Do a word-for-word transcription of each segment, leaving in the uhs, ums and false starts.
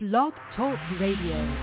Blog Talk Radio.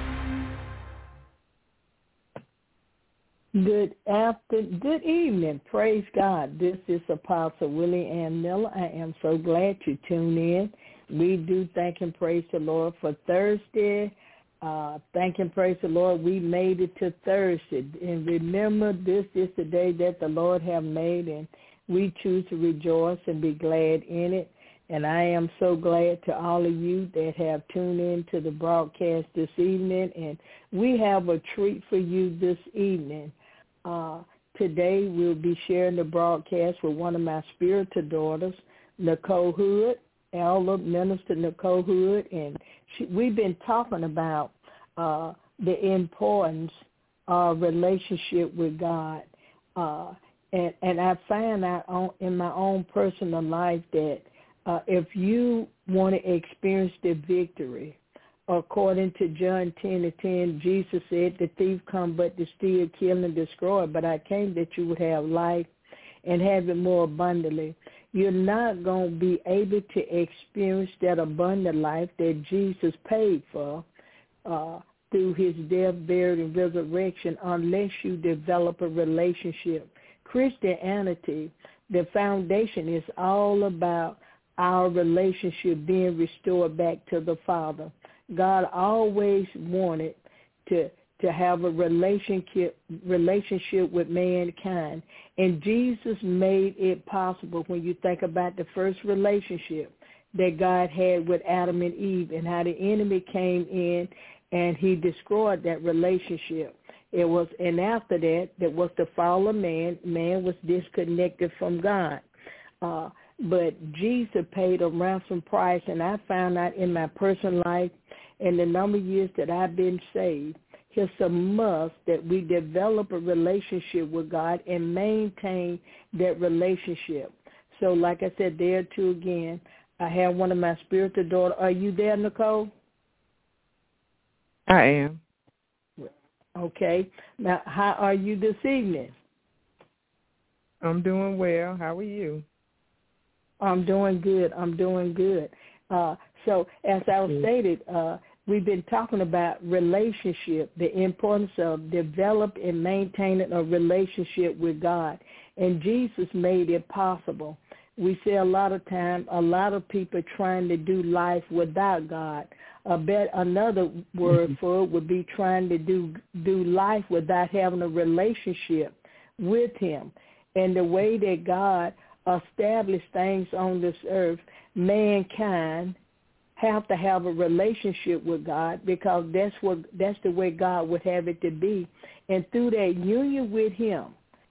Good after, good evening. Praise God. This is Apostle Willie Ann Miller. I am so glad you tuned in. We do thank and praise the Lord for Thursday. Uh, thank and praise the Lord. We made it to Thursday. And remember, this is the day that the Lord have made, and we choose to rejoice and be glad in it. And I am so glad to all of you that have tuned in to the broadcast this evening. And we have a treat for you this evening. Uh, today we'll be sharing the broadcast with one of my spiritual daughters, Nicole Hood, Elder Minister Nicole Hood. And she, we've been talking about uh, the importance of relationship with God. Uh, and, and I find out on, in my own personal life that Uh, if you want to experience the victory, according to John ten and ten, Jesus said, the thief come but to steal, kill, and destroy, but I came that you would have life and have it more abundantly. You're not going to be able to experience that abundant life that Jesus paid for uh, through his death, burial, and resurrection unless you develop a relationship. Christianity, the foundation is all about our relationship being restored back to the Father. God always wanted to to have a relationship relationship with mankind, and Jesus made it possible when you think about the first relationship that God had with Adam and Eve and how the enemy came in and he destroyed that relationship. It was, and after that, there was the fall of man. Man was disconnected from God. Uh, But Jesus paid a ransom price, and I found out in my personal life in the number of years that I've been saved, it's a must that we develop a relationship with God and maintain that relationship. So like I said, there too again, I have one of my spiritual daughters. Are you there, Nicole? I am. Okay. Now, how are you this evening? I'm doing well. How are you? I'm doing good. I'm doing good. Uh, so as I stated, uh, we've been talking about relationship, the importance of developing and maintaining a relationship with God. And Jesus made it possible. We see a lot of time, a lot of people trying to do life without God. A bet, another word for it would be trying to do do life without having a relationship with him. And the way that God establish things on this earth, mankind have to have a relationship with God because that's what that's the way God would have it to be. And through that union with him,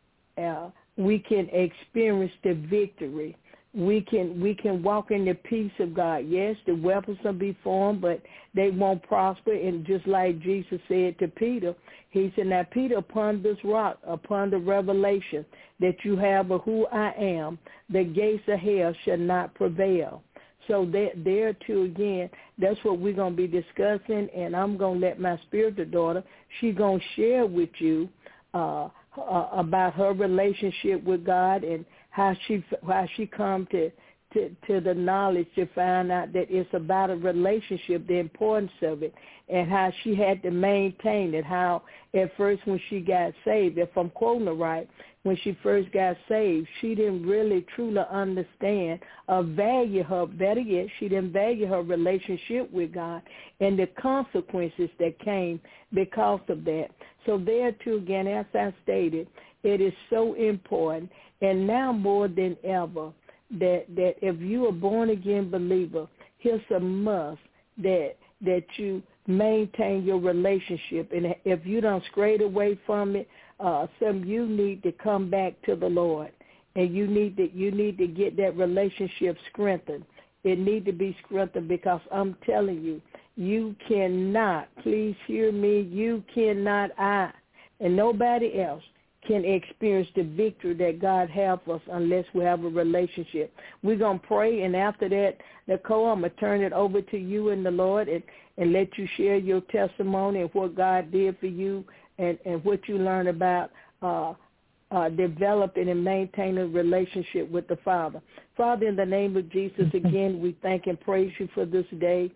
uh, we can experience the victory. We can we can walk in the peace of God. Yes, the weapons will be formed, but they won't prosper. And just like Jesus said to Peter, he said, now, Peter, upon this rock, upon the revelation that you have of who I am, the gates of hell shall not prevail. So there, there too, again, that's what we're going to be discussing, and I'm going to let my spiritual daughter, she's going to share with you uh, uh, about her relationship with God and how she how she come to, to, to the knowledge to find out that it's about a relationship, the importance of it, and how she had to maintain it, how at first when she got saved, if I'm quoting her right, when she first got saved, she didn't really truly understand or value her, better yet, she didn't value her relationship with God and the consequences that came because of that. So there too, again, as I stated, it is so important, and now more than ever, that, that if you are born-again believer, here's a must that that you maintain your relationship. And if you don't stray away from it, uh, some you need to come back to the Lord, and you need to you need to get that relationship strengthened. It need to be strengthened because I'm telling you, you cannot. Please hear me. You cannot. I and nobody else can experience the victory that God has for us unless we have a relationship. We're going to pray, and after that, Nicole, I'm going to turn it over to you and the Lord and, and let you share your testimony of what God did for you and, and what you learned about uh, uh, developing and maintaining a relationship with the Father. Father, in the name of Jesus, again, we thank and praise you for this day.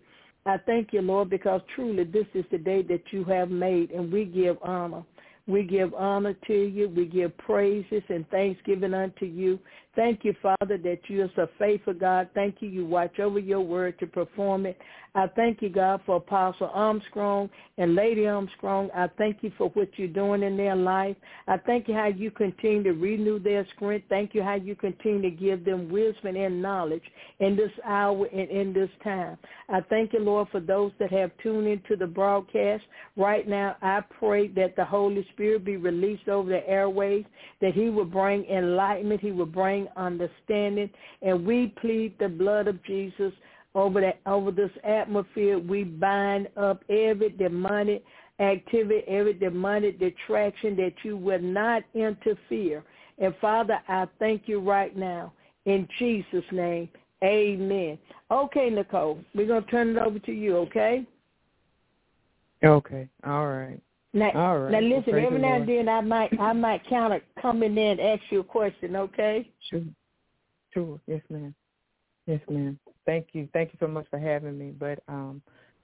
I thank you, Lord, because truly this is the day that you have made, and we give honor. We give honor to you. We give praises and thanksgiving unto you. Thank you, Father, that you are so faithful, God. Thank you. You watch over your word to perform it. I thank you, God, for Apostle Armstrong and Lady Armstrong. I thank you for what you're doing in their life. I thank you how you continue to renew their strength. Thank you how you continue to give them wisdom and knowledge in this hour and in this time. I thank you, Lord, for those that have tuned into the broadcast. Right now, I pray that the Holy Spirit be released over the airways, that he will bring enlightenment, he will bring understanding, and we plead the blood of Jesus over that over this atmosphere. We bind up every demonic activity, every demonic detraction, that you will not interfere. And Father, I thank you right now in Jesus' name. Amen. Okay, Nicole, we're gonna turn it over to you. Okay. Okay. All right. Now, All right. now listen. Well, every the now and then, I might I might kind of come in there and ask you a question. Okay. Sure. Sure. Yes, ma'am. Yes, ma'am. Thank you. Thank you so much for having me. But um,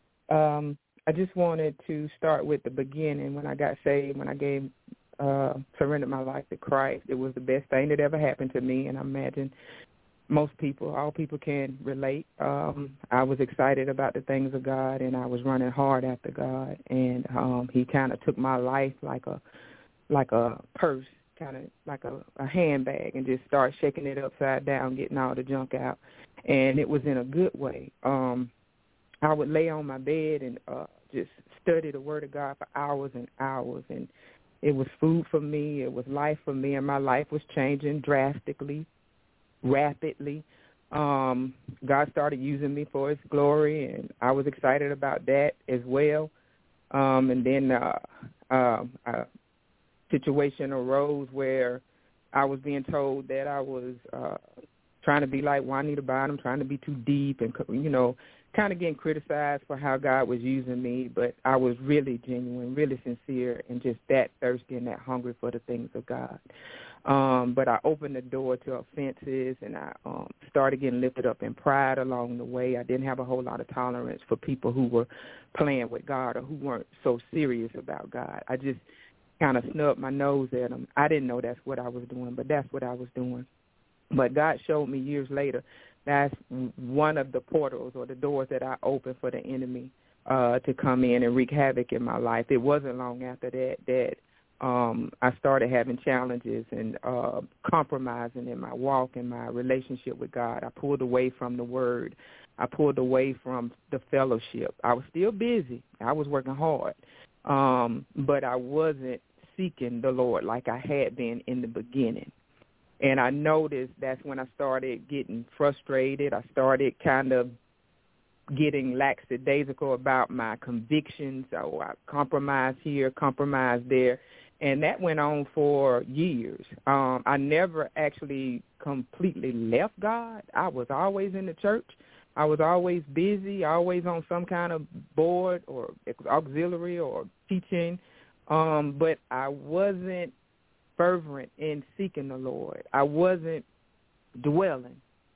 um, I just wanted to start with the beginning. When I got saved, when I gave, uh, surrendered my life to Christ, it was the best thing that ever happened to me. And I imagine most people, all people can relate. Um, I was excited about the things of God, and I was running hard after God. And um, he kind of took my life like a, like a purse, kind of like a, a handbag, and just started shaking it upside down, getting all the junk out. And it was in a good way. Um, I would lay on my bed and uh, just study the Word of God for hours and hours. And it was food for me. It was life for me. And my life was changing drastically, rapidly. Um, God started using me for his glory, and I was excited about that as well. Um, and then uh, uh, a situation arose where I was being told that I was uh, trying to be like Juanita Bynum, trying to be too deep, and, you know, kind of getting criticized for how God was using me. But I was really genuine, really sincere, and just that thirsty and that hungry for the things of God. Um, but I opened the door to offenses, and I um, started getting lifted up in pride along the way. I didn't have a whole lot of tolerance for people who were playing with God or who weren't so serious about God. I just kind of snubbed my nose at them. I didn't know that's what I was doing, but that's what I was doing. But God showed me years later that's one of the portals or the doors that I opened for the enemy uh, to come in and wreak havoc in my life. It wasn't long after that that um, I started having challenges and uh, compromising in my walk and my relationship with God. I pulled away from the Word. I pulled away from the fellowship. I was still busy. I was working hard, um, but I wasn't seeking the Lord like I had been in the beginning. And I noticed that's when I started getting frustrated. I started kind of getting lackadaisical about my convictions. So I compromised here, compromised there. And that went on for years. Um, I never actually completely left God. I was always in the church. I was always busy, always on some kind of board or auxiliary or teaching. Um, but I wasn't fervent in seeking the Lord. I wasn't dwelling.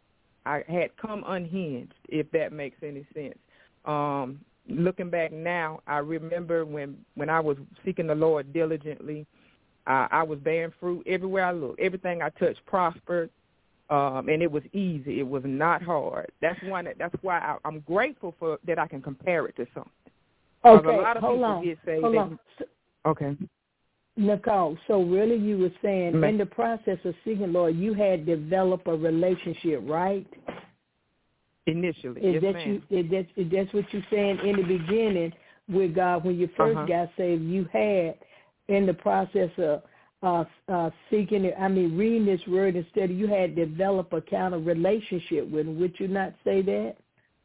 I had come unhinged, if that makes any sense. Um, looking back now, I remember when, when I was seeking the Lord diligently, uh, I was bearing fruit everywhere I looked. Everything I touched prospered, um, and it was easy. It was not hard. That's one. That, that's why I, I'm grateful for that I can compare it to something. Okay, a lot of hold people on. Get say hold they, on. Okay. Nicole, so really you were saying Ma- in the process of seeking Lord, you had developed a relationship, right? Initially, is yes, that ma'am. you? Is that is that's what you're saying in the beginning with God when you first Uh-huh. got saved? You had in the process of uh, uh, seeking it. I mean, reading this word instead of you had developed a kind of relationship with Him. Would you not say that?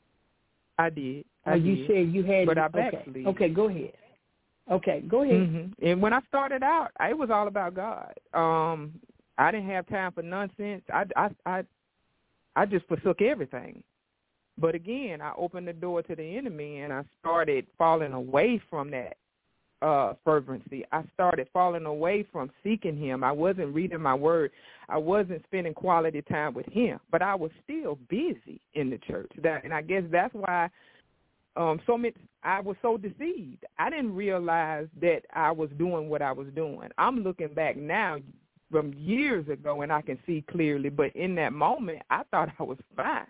I did. I or did. you said you had. But I okay. backslid. Okay, go ahead. Okay, go ahead. Mm-hmm. And when I started out, it was all about God. Um, I didn't have time for nonsense. I, I, I, I just forsook everything. But again, I opened the door to the enemy, and I started falling away from that uh, fervency. I started falling away from seeking Him. I wasn't reading my word. I wasn't spending quality time with Him. But I was still busy in the church. That, and I guess that's why um, so many, I was so deceived. I didn't realize that I was doing what I was doing. I'm looking back now from years ago, and I can see clearly. But in that moment, I thought I was fine.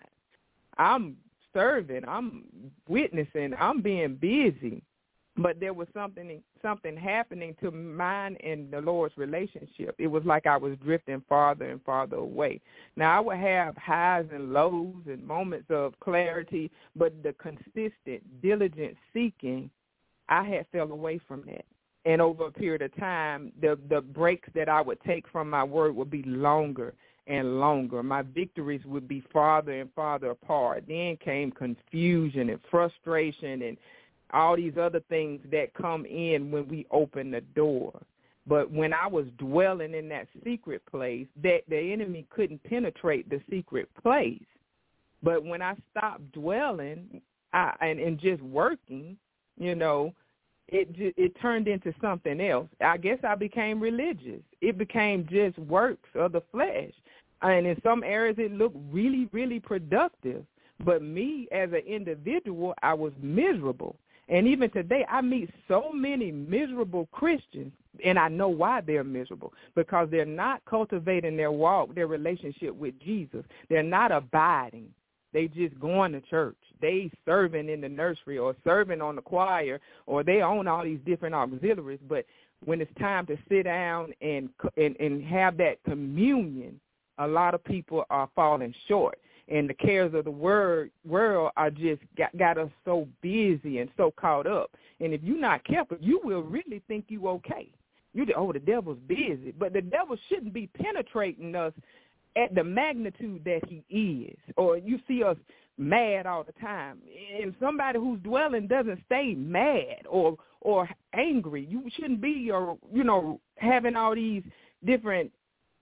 I'm serving. I'm witnessing. I'm being busy. But there was something something happening to mine and the Lord's relationship. It was like I was drifting farther and farther away. Now, I would have highs and lows and moments of clarity, but the consistent, diligent seeking, I had fell away from that. And over a period of time, the, the breaks that I would take from my word would be longer and longer. My victories would be farther and farther apart. Then came confusion and frustration and all these other things that come in when we open the door. But when I was dwelling in that secret place, that the enemy couldn't penetrate the secret place. But when I stopped dwelling I, and, and just working, you know, it it turned into something else. I guess I became religious. It became just works of the flesh. And in some areas it looked really, really productive. But me as an individual, I was miserable. And even today, I meet so many miserable Christians, and I know why they're miserable, because they're not cultivating their walk, their relationship with Jesus. They're not abiding. They just going to church. They serving in the nursery or serving on the choir, or they own all these different auxiliaries. But when it's time to sit down and and, and have that communion, a lot of people are falling short. And the cares of the word, world are just got, got us so busy and so caught up. And if you're not careful, you will really think you okay. You just, oh, the devil's busy. But the devil shouldn't be penetrating us at the magnitude that he is. Or you see us mad all the time. And somebody who's dwelling doesn't stay mad or or angry. You shouldn't be, or you know, having all these different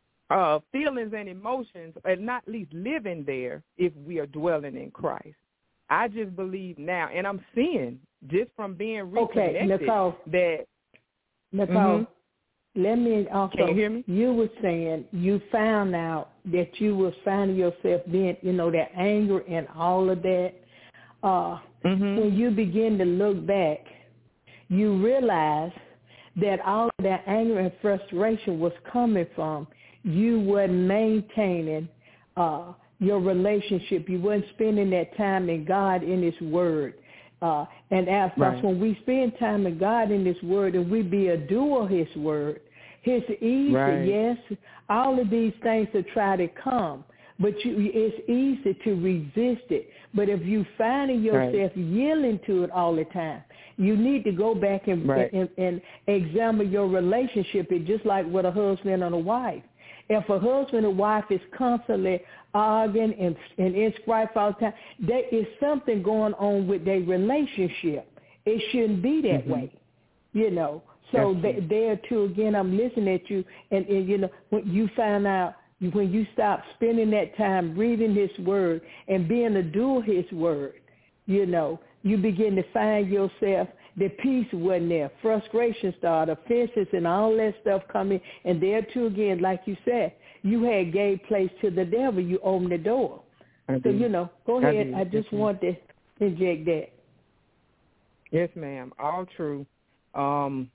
Uh, feelings and emotions, and not least living there if we are dwelling in Christ. I just believe now, and I'm seeing just from being reconnected okay, Nicole, that. Nicole, mm-hmm. let me also. Can you hear me? You were saying you found out that you were finding yourself being, you know, that anger and all of that. Uh, mm-hmm. When you begin to look back, you realize that all of that anger and frustration was coming from you weren't maintaining uh, your relationship. You weren't spending that time in God in His Word. Uh, and as right. when we spend time in God in His Word and we be a doer of His Word, it's easy, right. yes, all of these things to try to come. But you, it's easy to resist it. But if you finding yourself right. yielding to it all the time, you need to go back and, right. and, and examine your relationship. It's just like with a husband and a wife. If a husband and wife is constantly arguing and, and in strife all the time, there is something going on with their relationship. It shouldn't be that mm-hmm. way, you know. So th- there too, again, I'm listening at you, and, and you know, when you find out, when you stop spending that time reading His Word and being a doer of His Word, you know, you begin to find yourself, the peace wasn't there. Frustration started, offenses and all that stuff coming. And there too, again, like you said, you had gave place to the devil. You opened the door. I so, did. you know, go I ahead. Did. I just yes, want to inject that. Yes, ma'am. All true. Um,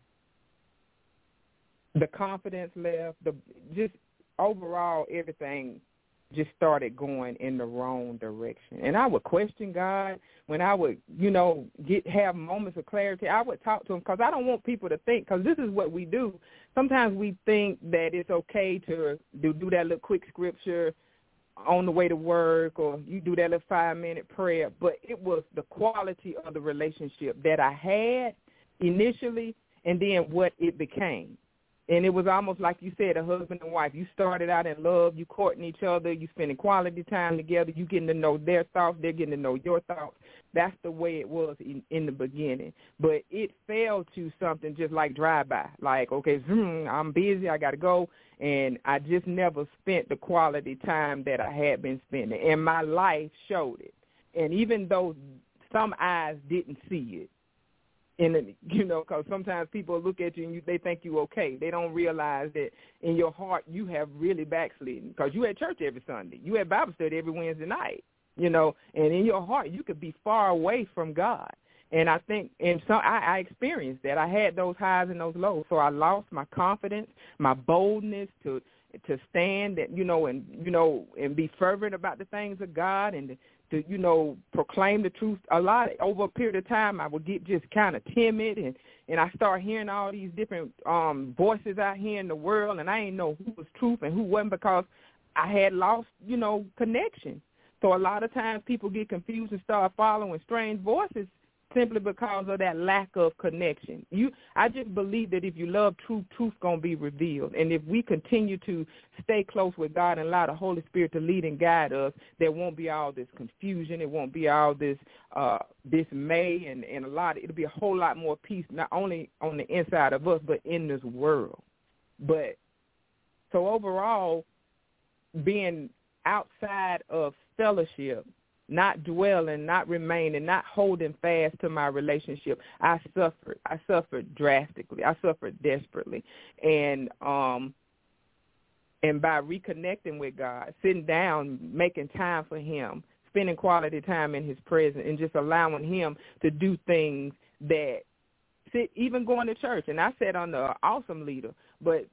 the confidence left, the just overall everything just started going in the wrong direction. And I would question God when I would, you know, get have moments of clarity. I would talk to Him because I don't want people to think, because this is what we do. Sometimes we think that it's okay to do, do that little quick scripture on the way to work, or you do that little five-minute prayer. But it was the quality of the relationship that I had initially and then what it became. And it was almost like you said, a husband and wife. You started out in love, you courting each other, you spending quality time together, you getting to know their thoughts, they're getting to know your thoughts. That's the way it was in, in the beginning. But it fell to something just like drive-by, like, okay, zoom, I'm busy, I got to go, and I just never spent the quality time that I had been spending. And my life showed it. And even though some eyes didn't see it, And, you know, because sometimes people look at you and you, they think you okay. They don't realize that in your heart you have really backslidden, because you had church every Sunday. You had Bible study every Wednesday night. you know, and in your heart you could be far away from God. And I think, and so I, I experienced that. I had those highs and those lows. So I lost my confidence, my boldness to to stand, and you know, and you know, and be fervent about the things of God, and to you know, proclaim the truth. A lot over a period of time, I would get just kind of timid, and and I start hearing all these different um, voices out here in the world, and I didn't know who was truth and who wasn't because I had lost, you know, connection. So a lot of times people get confused and start following strange voices simply because of that lack of connection. You, I just believe that if you love truth, truth going to be revealed. And if we continue to stay close with God and allow the Holy Spirit to lead and guide us, there won't be all this confusion. It won't be all this uh, dismay and, and a lot. It'll be a whole lot more peace, not only on the inside of us, but in this world. But so overall, being outside of fellowship, not dwelling, not remaining, not holding fast to my relationship, I suffered. I suffered drastically. I suffered desperately. And um, and by reconnecting with God, sitting down, making time for him, spending quality time in his presence, and just allowing him to do things that, sit, even going to church. And I sat under an awesome leader, but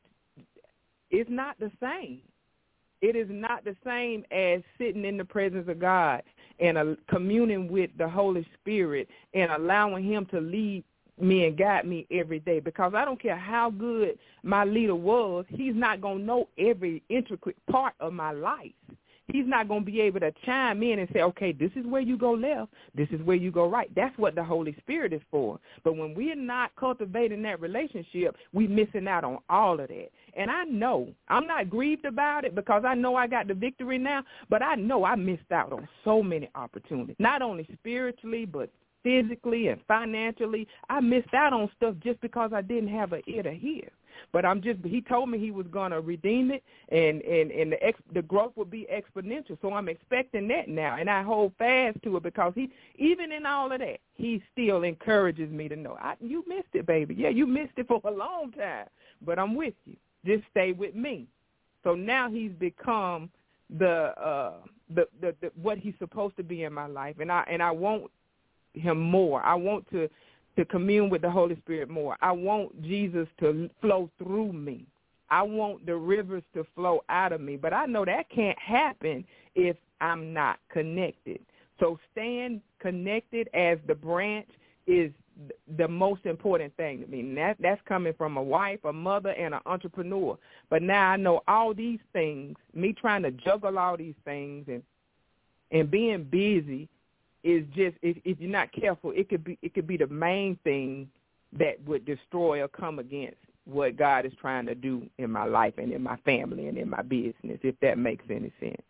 it's not the same. It is not the same as sitting in the presence of God and uh, communing with the Holy Spirit and allowing him to lead me and guide me every day, because I don't care how good my leader was, he's not going to know every intricate part of my life. He's not going to be able to chime in and say, okay, this is where you go left, this is where you go right. That's what the Holy Spirit is for. But when we're not cultivating that relationship, we're missing out on all of that. And I know, I'm not grieved about it because I know I got the victory now, but I know I missed out on so many opportunities, not only spiritually, but physically and financially. I missed out on stuff just because I didn't have an ear to hear. But I'm just, he told me he was going to redeem it, and, and, and the ex, the growth will be exponential. So I'm expecting that now, and I hold fast to it because he, even in all of that, he still encourages me to know, I, you missed it, baby. Yeah, you missed it for a long time, but I'm with you. Just stay with me. So now he's become the, uh, the, the, the what he's supposed to be in my life, and I and I want him more. I want to. to commune with the Holy Spirit more. I want Jesus to flow through me. I want the rivers to flow out of me. But I know that can't happen if I'm not connected. So staying connected as the branch is the most important thing to me. And that, that's coming from a wife, a mother, and an entrepreneur. But now I know all these things, me trying to juggle all these things and and being busy is just, if, if you're not careful, it could be it could be the main thing that would destroy or come against what God is trying to do in my life and in my family and in my business, if that makes any sense.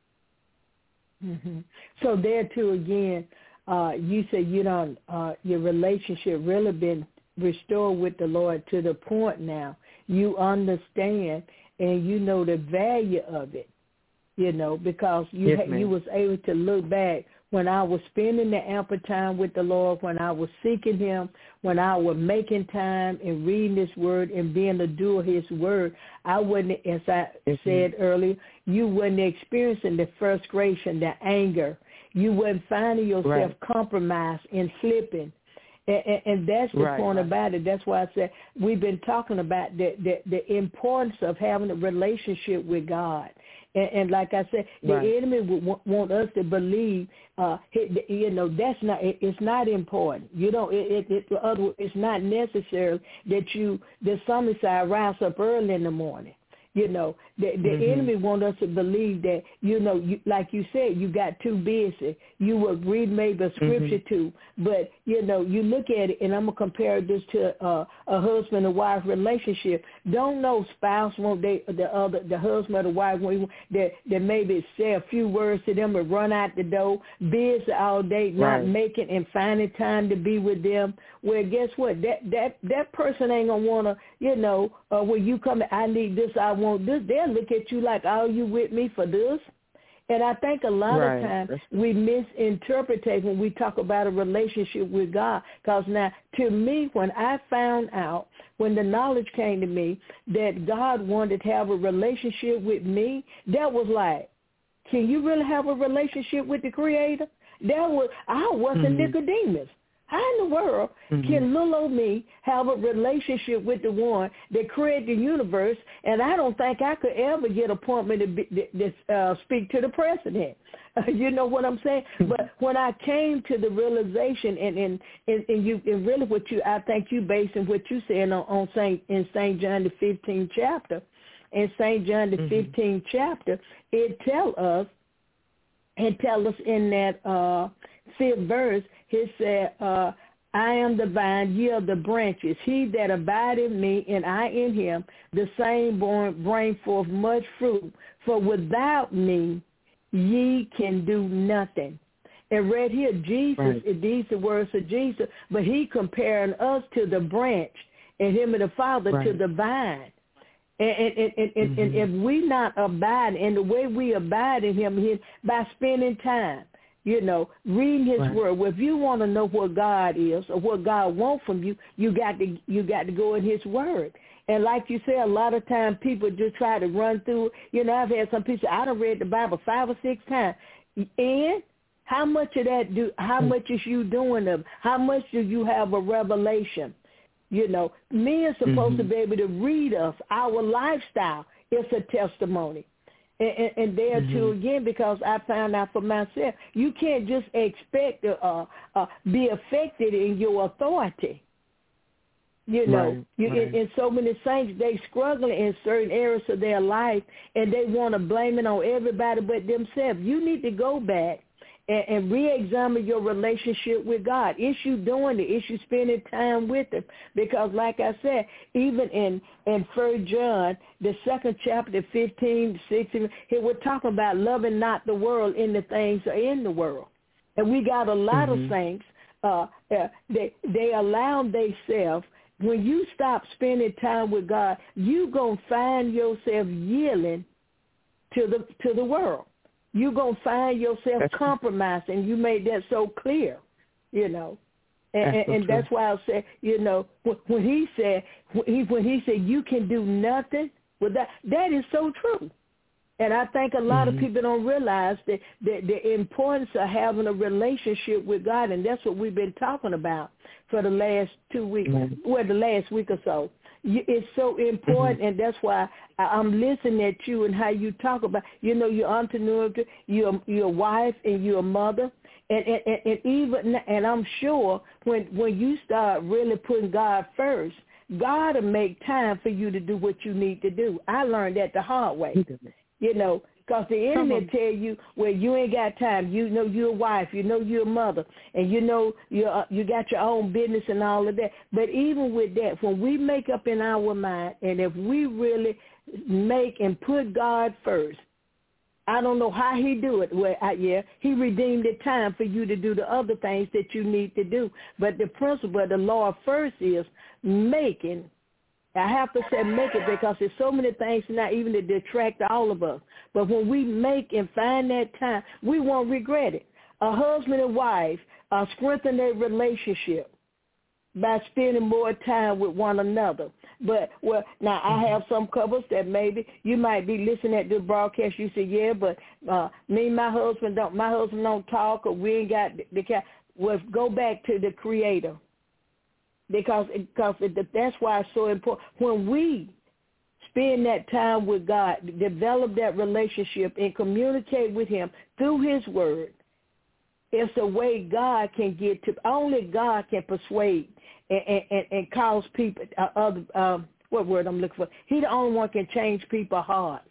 Mm-hmm. So there too, again, uh, you said you don't, uh, your relationship really been restored with the Lord to the point now you understand and you know the value of it, you know, because you yes, ha- you was able to look back when I was spending the ample time with the Lord, when I was seeking him, when I was making time and reading his word and being a doer of his word, I wasn't, as I mm-hmm. said earlier, you wasn't experiencing the frustration, the anger. You wasn't finding yourself right. compromised and slipping. And, and, and that's the right, point right. about it. That's why I said we've been talking about the, the, the importance of having a relationship with God. And, and like I said, the right. enemy would w- want us to believe, uh, you know, that's not, it, it's not important. You know, it, it, it, other, it's not necessary that you, that somebody say, I rise up early in the morning. You know, the, the mm-hmm. enemy want us to believe that, you know, you, like you said, you got too busy. You would read maybe a scripture mm-hmm. too, but, you know, you look at it, and I'm going to compare this to uh, a husband and wife relationship. Don't no spouse want they, the other, the husband or the wife, that, that maybe say a few words to them and run out the door, busy all day, not right. making and finding time to be with them. Well, guess what? That that that person ain't going to want to, you know, uh, when you come, I need this, I want this, they'll look at you like, oh, you with me for this? And I think a lot right. of times we misinterpret when we talk about a relationship with God. Because now, to me, when I found out, when the knowledge came to me that God wanted to have a relationship with me, that was like Can you really have a relationship with the Creator? That was I wasn't mm-hmm. Nicodemus. How in the world mm-hmm. can little old me have a relationship with the one that created the universe? And I don't think I could ever get an appointment to, be, to uh, speak to the president. Uh, you know what I'm saying? But when I came to the realization, and and, and, and you and really what you, I think you basing what you said on, on Saint in Saint John the fifteenth chapter. In Saint John the mm-hmm. fifteenth chapter, it tell us, it tell us in that uh, fifth verse. He said, uh, I am the vine, ye are the branches. He that abideth in me, and I in him, the same born bring forth much fruit. For without me, ye can do nothing. And right here, Jesus, right. these are the words of Jesus, but he comparing us to the branch, and him and the Father right. to the vine. And, and, and, and, mm-hmm. and if we not abide, and the way we abide in him, is by spending time. You know, reading his right. word. Well, if you want to know what God is or what God wants from you, you got to you got to go in his word. And like you said, a lot of times people just try to run through. You know, I've had some people say, I done read the Bible five or six times. And how much of that do? How much is you doing of? How much do you have a revelation? You know, men are supposed mm-hmm. to be able to read us. Our lifestyle is a testimony. And, and, and there mm-hmm. too again, because I found out for myself, you can't just expect to uh, uh, be affected in your authority. You know, right, you, right. In, in so many things, they struggling in certain areas of their life, and they want to blame it on everybody but themselves. You need to go back and, and re-examine your relationship with God. Is you doing it? Is you spending time with him? Because like I said, even in, in First John, the second chapter, fifteen, sixteen, here we're talking about loving not the world in the things that are in the world. And we got a lot mm-hmm. of things. Uh, uh, they, they allow themselves. When you stop spending time with God, you going to find yourself yielding to the to the world. You're going to find yourself that's compromising. You made that so clear, you know. And, that's, and, and that's why I said, you know, when he said, when he, when he said you can do nothing with that, that is so true. And I think a lot mm-hmm. of people don't realize that, that the importance of having a relationship with God, and that's what we've been talking about for the last two weeks, mm-hmm. well, the last week or so. It's so important, mm-hmm. and that's why I'm listening at you and how you talk about, you know, your entrepreneur, your your wife, and your mother, and and, and, and even, and I'm sure when when you start really putting God first, God will make time for you to do what you need to do. I learned that the hard way. You know, because the enemy tell you, well, you ain't got time. You know you're a wife. You know you're a mother. And you know you uh, you got your own business and all of that. But even with that, when we make up in our mind, and if we really make and put God first, I don't know how he do it. Well, I, yeah, he redeemed the time for you to do the other things that you need to do. But the principle of the Lord first is making. I have to say make it because there's so many things not even to detract all of us. But when we make and find that time, we won't regret it. A husband and wife uh, strengthen their relationship by spending more time with one another. But, well, now I have some couples that maybe you might be listening at the broadcast. You say, yeah, but uh, me and my husband don't, my husband don't talk, or we ain't got the, the well, go back to the Creator. Because because that's why it's so important. When we spend that time with God, develop that relationship and communicate with him through his word, it's a way God can get to, only God can persuade and, and, and cause people, uh, other, um, what word I'm looking for? He the only one can change people's hearts.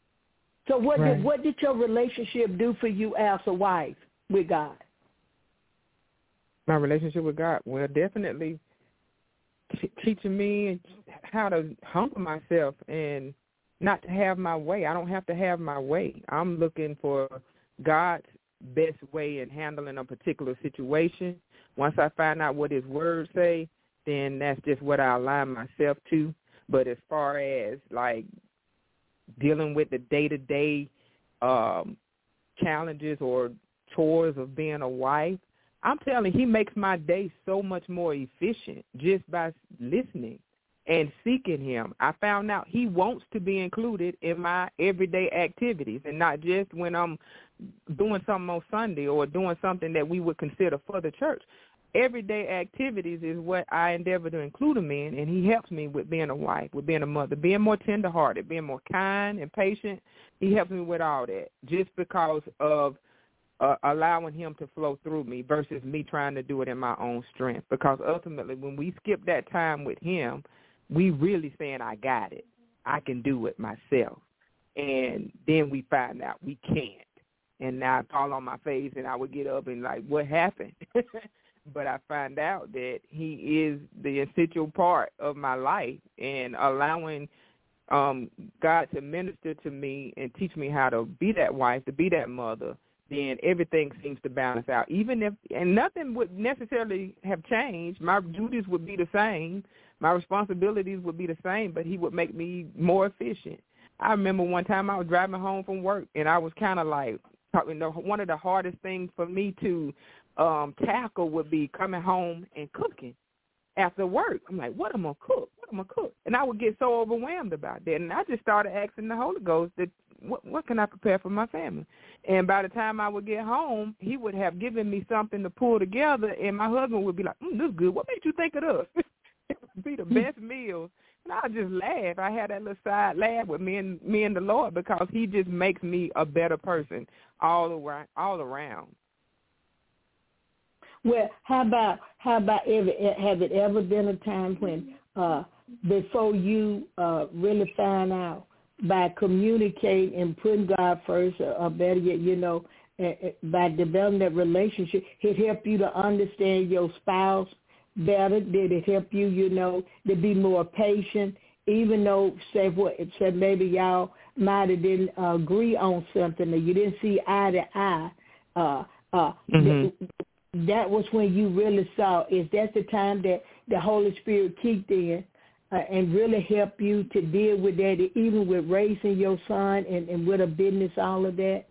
So what right. did what did your relationship do for you as a wife with God? My relationship with God, well, definitely teaching me how to humble myself and not to have my way. I don't have to have my way. I'm looking for God's best way in handling a particular situation. Once I find out what his words say, then that's just what I align myself to. But as far as, like, dealing with the day-to-day um, challenges or chores of being a wife, I'm telling you, he makes my day so much more efficient just by listening and seeking him, I found out he wants to be included in my everyday activities, and not just when I'm doing something on Sunday or doing something that we would consider for the church. Everyday activities is what I endeavor to include him in, and he helps me with being a wife, with being a mother, being more tenderhearted, being more kind and patient. He helps me with all that just because of uh, allowing him to flow through me versus me trying to do it in my own strength. Because ultimately, when we skip that time with him, we really saying, I got it. I can do it myself. And then we find out we can't. And now I fall on my face, and I would get up and like, what happened? But I find out that he is the essential part of my life, and allowing um, God to minister to me and teach me how to be that wife, to be that mother, then everything seems to balance out. Even if, and nothing would necessarily have changed. My duties would be the same. My responsibilities would be the same, but he would make me more efficient. I remember one time I was driving home from work, and I was kind of like, one of the hardest things for me to um, tackle would be coming home and cooking after work. I'm like, what am I cook? What am I cook? And I would get so overwhelmed about that. And I just started asking the Holy Ghost, that what, what can I prepare for my family? And by the time I would get home, he would have given me something to pull together, and my husband would be like, mm, this is good. What made you think of this? It would be the best meals. And I just laugh. I had that little side laugh with me and me and the Lord, because he just makes me a better person all around. All around. Well, how about how about ever have it ever been a time when uh, before you uh, really find out, by communicating and putting God first, or, or better yet, you know, uh, by developing that relationship, it helped you to understand your spouse better? Did it help you, you know, to be more patient, even though, say what, it said maybe y'all might have didn't uh, agree on something, or you didn't see eye to eye? Uh, uh, mm-hmm. th- that was when you really saw, is that the time that the Holy Spirit kicked in uh, and really helped you to deal with that, even with raising your son and, and with a business, all of that?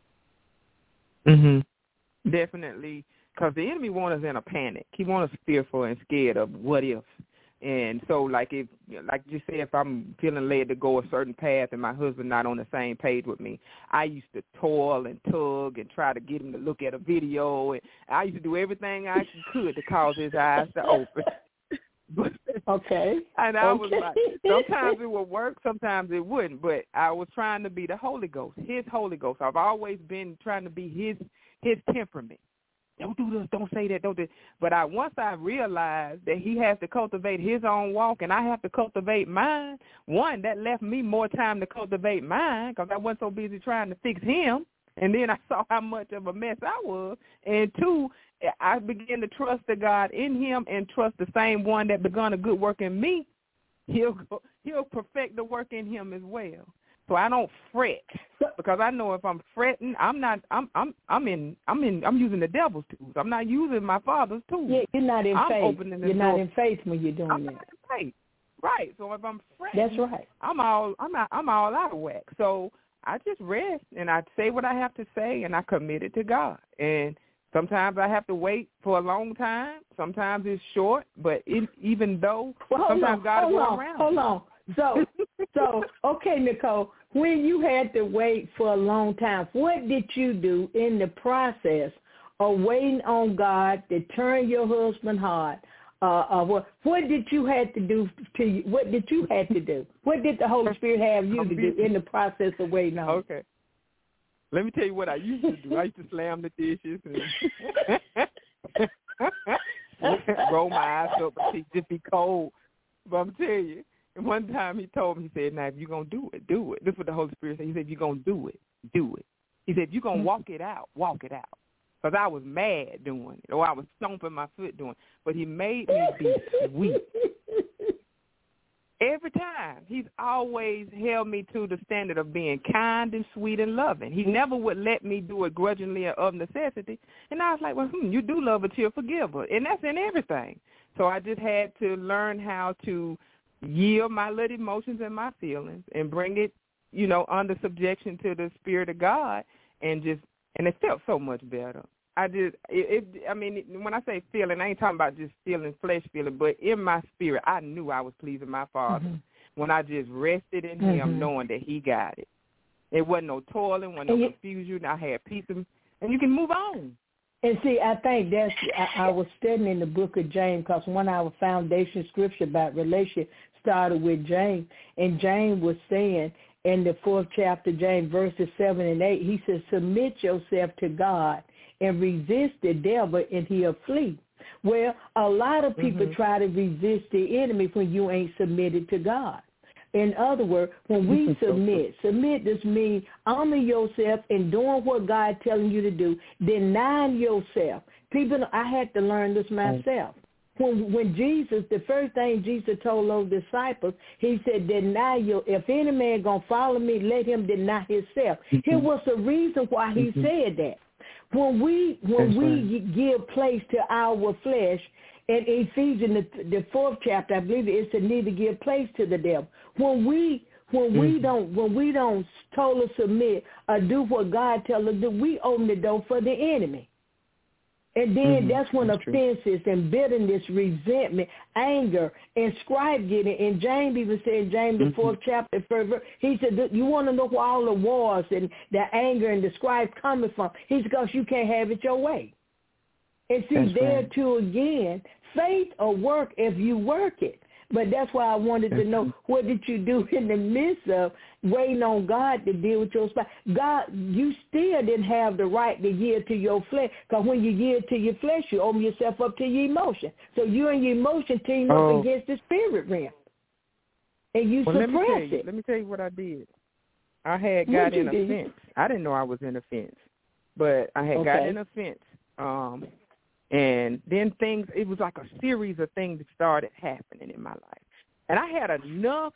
Mm-hmm. Definitely. Because the enemy wants us in a panic. He wants us fearful and scared of what if. And so, like if, like you said, if I'm feeling led to go a certain path and my husband not on the same page with me, I used to toil and tug and try to get him to look at a video. And I used to do everything I could to cause his eyes to open. But, okay. And I okay. was like, sometimes it would work, sometimes it wouldn't. But I was trying to be the Holy Ghost, his Holy Ghost. I've always been trying to be his his temperament. Don't do this, don't say that, don't do. But I once I realized that he has to cultivate his own walk and I have to cultivate mine, one, that left me more time to cultivate mine because I wasn't so busy trying to fix him. And then I saw how much of a mess I was. And two, I began to trust the God in him and trust the same one that begun a good work in me. He'll go, he'll perfect the work in him as well. So I don't fret, because I know if I'm fretting, I'm not. I'm. I'm. I'm in. I'm in. I'm using the devil's tools. I'm not using my father's tools. Yeah, you're not in I'm faith. Opening the you're door. not in faith when you're doing I'm that. not in faith. Right. So if I'm fretting, that's right. I'm all. I'm not. I'm all out of whack. So I just rest and I say what I have to say and I commit it to God. And sometimes I have to wait for a long time. Sometimes it's short. But it, even though well, sometimes on, God hold will go on, around. Hold on. So, so okay, Nicole, when you had to wait for a long time, what did you do in the process of waiting on God to turn your husband heart? Uh, uh, what, what did you have to do to you? What did you have to do? What did the Holy Spirit have you to do in the process of waiting on? Okay. Let me tell you what I used to do. I used to slam the dishes and roll my eyes up and just be cold. But I'm telling you, and one time he told me, he said, now, if you're going to do it, do it. This is what the Holy Spirit said. He said, if you're going to do it, do it. He said, if you're going to walk it out, walk it out. Because I was mad doing it, or I was stomping my foot doing it. But he made me be sweet. Every time, he's always held me to the standard of being kind and sweet and loving. He never would let me do it grudgingly or of necessity. And I was like, well, hmm, you do love a cheerful giver. And that's in everything. So I just had to learn how to yield my little emotions and my feelings and bring it, you know, under subjection to the Spirit of God, and just, and it felt so much better. I just, it, it, I mean, when I say feeling, I ain't talking about just feeling, flesh feeling, but in my spirit, I knew I was pleasing my Father mm-hmm. when I just rested in mm-hmm. Him, knowing that He got it. It wasn't no toiling, wasn't no you, confusion. I had peace, and, and you can move on. And see, I think that's, I, I was studying in the book of James, because one of our foundation scripture about relationship started with James, and James was saying in the fourth chapter, James, verses seven and eight, he says, submit yourself to God and resist the devil, and he'll flee. Well, a lot of people mm-hmm. try to resist the enemy when you ain't submitted to God. In other words, when we submit, submit just means honor yourself and doing what God telling you to do, denying yourself. People, I had to learn this myself. When when Jesus, the first thing Jesus told those disciples, he said, deny your, if any man going to follow me, let him deny himself. Mm-hmm. Here was the reason why he mm-hmm. said that. When we when That's we right. give place to our flesh, in Ephesians, the, the fourth chapter, I believe it said, need to give place to the devil. When we when mm-hmm. we don't when we don't totally submit or do what God tells us to do, we open the door for the enemy. And then mm-hmm. that's when that's offenses true. and bitterness, resentment, anger, and strife get in. And James even said in James, mm-hmm. the fourth chapter, first verse, he said, you want to know where all the wars and the anger and the strife coming from? He said, because you can't have it your way. And see, that's there right. too again, faith or work if you work it. But that's why I wanted to know, what did you do in the midst of waiting on God to deal with your spouse? God, you still didn't have the right to yield to your flesh, because when you yield to your flesh, you open yourself up to your emotion. So you and your emotion team oh. up against the spirit realm, and you well, suppress let me tell you, it. Let me tell you what I did. I had got in a did? fence. I didn't know I was in a fence, but I had okay. got in a fence. Um, And then things, it was like a series of things that started happening in my life. And I had enough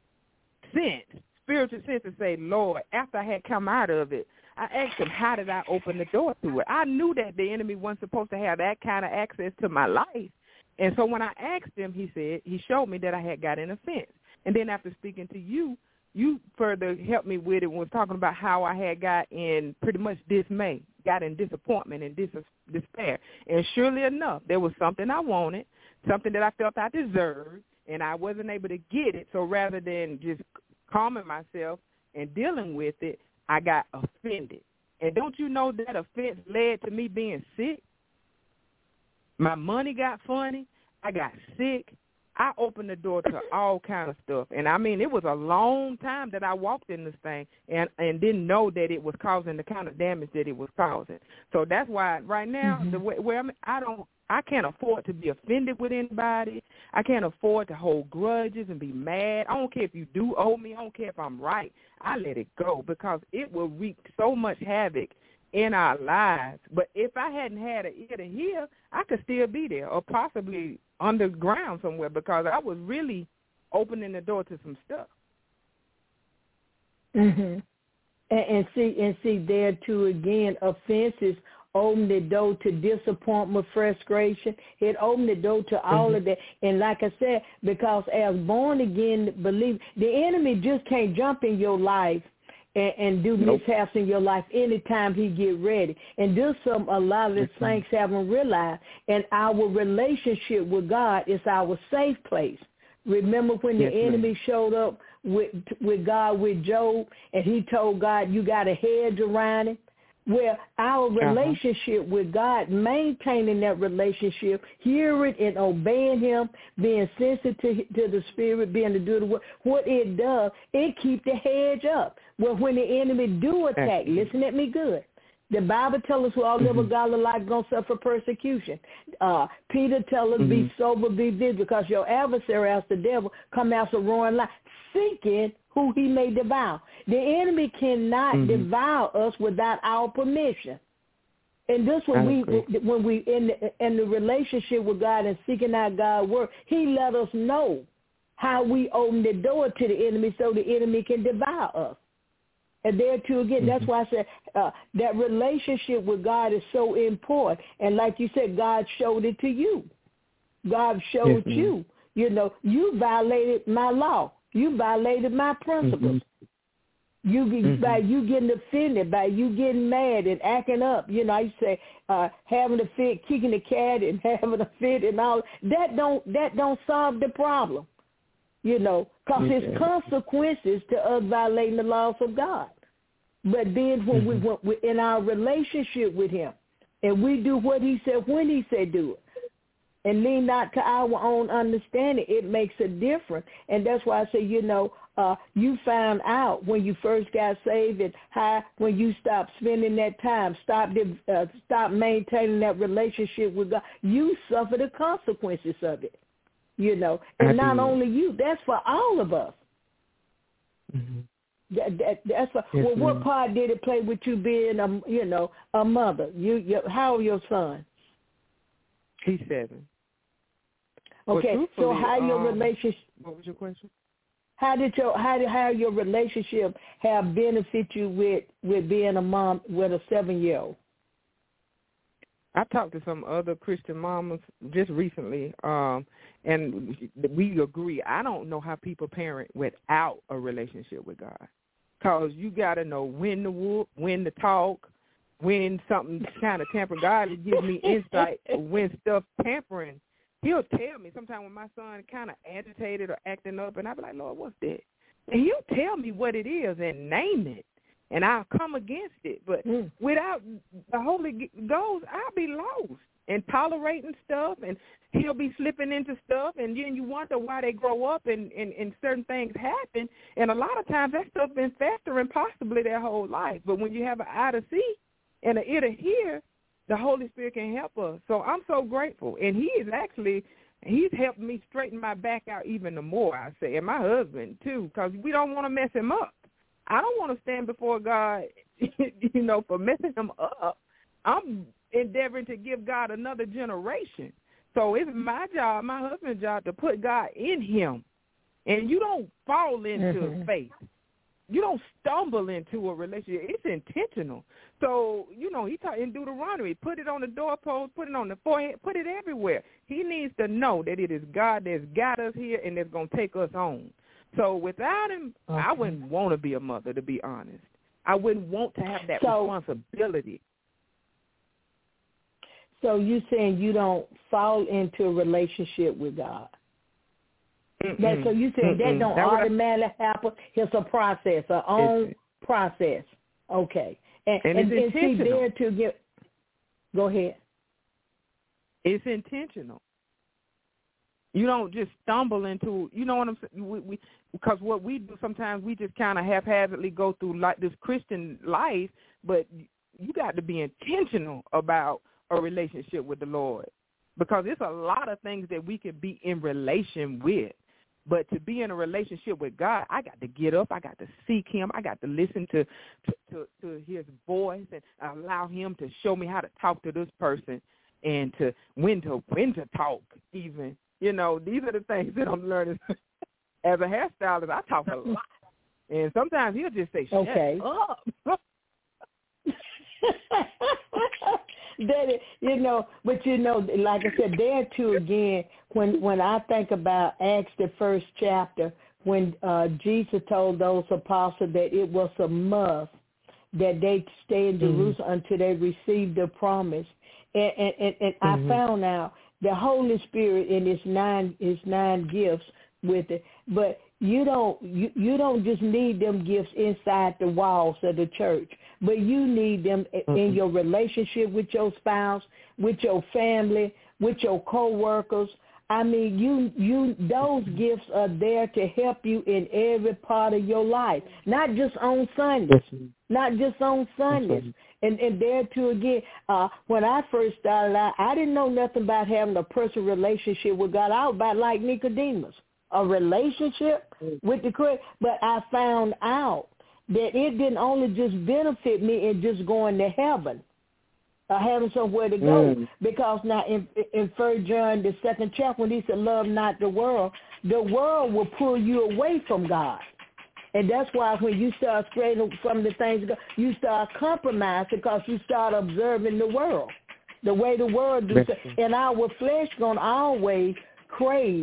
sense, spiritual sense to say, Lord, after I had come out of it, I asked him, how did I open the door to it? I knew that the enemy wasn't supposed to have that kind of access to my life. And so when I asked him, he said, he showed me that I had got in a fence. And then after speaking to you, you further helped me with it when was talking about how I had got in pretty much dismay, got in disappointment and dis- despair. And surely enough, there was something I wanted, something that I felt I deserved, and I wasn't able to get it. So rather than just calming myself and dealing with it, I got offended. And don't you know that offense led to me being sick? My money got funny. I got sick. I opened the door to all kind of stuff. And, I mean, it was a long time that I walked in this thing and, and didn't know that it was causing the kind of damage that it was causing. So that's why right now, mm-hmm. the way, where I'm, I don't, I can't afford to be offended with anybody. I can't afford to hold grudges and be mad. I don't care if you do owe me. I don't care if I'm right. I let it go because it will wreak so much havoc in our lives. But if I hadn't had an ear to hear, I could still be there or possibly underground somewhere because I was really opening the door to some stuff. Mhm. And, and see, and see there too again, offenses open the door to disappointment, frustration. It opened the door to all mm-hmm. of that. And like I said, because as born again believe, the enemy just can't jump in your life and, and do nope. mishaps in your life anytime he get ready. And this some a lot of the mm-hmm. saints haven't realized. And our relationship with God is our safe place. Remember when yes, the enemy ma'am. showed up with with God with Job, and he told God, "You got a hedge around him." Well, our relationship uh-huh. with God, maintaining that relationship, hearing and obeying him, being sensitive to, to the Spirit, being to do the work, what it does, it keeps the hedge up. Well, when the enemy do attack, uh-huh. listen at me good. The Bible tells us we all live mm-hmm. a godly life going to suffer persecution. Uh, Peter tells us, mm-hmm. be sober, be vigilant, because your adversary, as the devil, come out a roaring lion, seeking who he may devour. The enemy cannot mm-hmm. devour us without our permission. And this when we when we in the, in the relationship with God and seeking out God's word, he let us know how we open the door to the enemy so the enemy can devour us. And there too again, mm-hmm. that's why I said uh, that relationship with God is so important. And like you said, God showed it to you. God showed yes, you. You know, you violated my law. You violated my principles. You Mm-hmm. by you getting offended, by you getting mad and acting up. You know, I used to say uh, having a fit, kicking the cat, and having a fit, and all that don't that don't solve the problem. You know, because Okay. there's consequences to us violating the laws of God. But then when Mm-hmm. we when we in our relationship with Him, and we do what He said when He said do it, and lean not to our own understanding, it makes a difference. And that's why I say, you know, uh, you found out when you first got saved and how when you stopped spending that time, stop uh, stop maintaining that relationship with God, you suffer the consequences of it. You know, and I not did. only you, that's for all of us. Mm-hmm. That, that, that's for, Yes, well, what ma'am. part did it play with you being a, you know, a mother? You, you how old your son? He's seven. Okay, Well, so how your um, relationship? What was your question? How did your how did how your relationship have benefit you with with being a mom with a seven year old? I talked to some other Christian mamas just recently, um, and we agree. I don't know how people parent without a relationship with God, because you got to know when to whoop, when to talk, when something's kind of tampered. God gives me insight when stuff tampering. He'll tell me sometimes when my son kind of agitated or acting up, and I'll be like, Lord, what's that? And he'll tell me what it is and name it, and I'll come against it. But Mm. without the Holy Ghost, I'll be lost and tolerating stuff, and he'll be slipping into stuff, and then you wonder why they grow up and, and, and certain things happen. And a lot of times that stuff been festering possibly their whole life. But when you have an eye to see and an ear to hear, the Holy Spirit can help us. So I'm so grateful. And he is actually, he's helped me straighten my back out even the more, I say, and my husband too, because we don't want to mess him up. I don't want to stand before God, you know, for messing him up. I'm endeavoring to give God another generation. So it's my job, my husband's job, to put God in him. And you don't fall into Mm-hmm. faith. You don't stumble into a relationship. It's intentional. So, you know, he taught in Deuteronomy, put it on the doorpost, put it on the forehead, put it everywhere. He needs to know that it is God that's got us here and that's going to take us on. So without him, Okay. I wouldn't want to be a mother, to be honest. I wouldn't want to have that So, responsibility. So you saying you don't fall into a relationship with God? That, so you saying that don't that automatically I, happen? It's a process, a own process. Okay. And, and, and, it's and see intentional. there to get. Go ahead. It's intentional. You don't just stumble into, you know what I'm saying? We, we, because what we do sometimes, we just kind of haphazardly go through like this Christian life, but you got to be intentional about a relationship with the Lord, because there's a lot of things that we can be in relation with. But to be in a relationship with God, I got to get up. I got to seek him. I got to listen to, to, to, to his voice and allow him to show me how to talk to this person and to when to when to talk even. You know, these are the things that I'm learning. As a hairstylist, I talk a lot. And sometimes he'll just say, shut okay. up. That is, you know, but you know, like I said, there too again, when when I think about Acts the first chapter, when uh, Jesus told those apostles that it was a must that they stay in Jerusalem mm-hmm. until they received the promise, and and, and, and mm-hmm. I found out the Holy Spirit in His nine His nine gifts with it, but you don't you, you don't just need them gifts inside the walls of the church, but you need them mm-hmm. in your relationship with your spouse, with your family, with your coworkers. I mean, you you those mm-hmm. gifts are there to help you in every part of your life, not just on Sundays, mm-hmm. not just on Sundays. Mm-hmm. And and there too again, uh, when I first started out, I didn't know nothing about having a personal relationship with God. I was about like Nicodemus, a relationship with the Christ. But I found out that it didn't only just benefit me in just going to heaven, or having somewhere to go. Mm. Because now in in First John, the second chapter, when he said, "Love not the world," the world will pull you away from God. And that's why when you start straying from the things, you start compromising because you start observing the world, the way the world do. And our flesh going to always crave